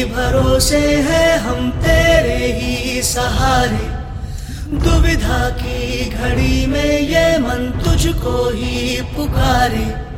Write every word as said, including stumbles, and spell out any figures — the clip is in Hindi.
भरोसे हैं हम तेरे ही सहारे। दुविधा की घड़ी में ये मन तुझको ही पुकारे।